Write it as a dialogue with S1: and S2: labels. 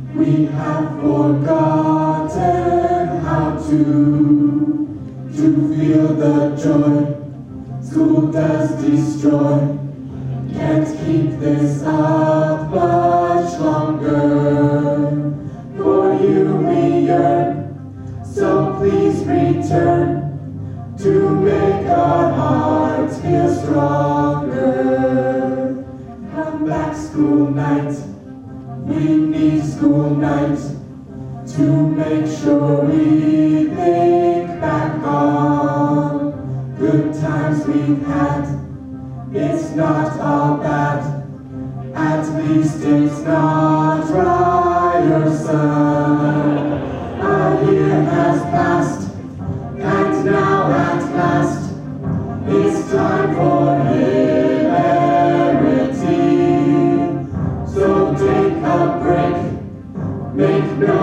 S1: We have forgotten how to feel the joy school does destroy. Can't keep this up much longer. For you we yearn, so please return to make our hearts feel stronger. Come back school night, we need school night to make sure we think back on good times we've had. It's not all bad, at least it's not tiresome. A year has passed, and now at last it's time for hilarity. So take a break, make no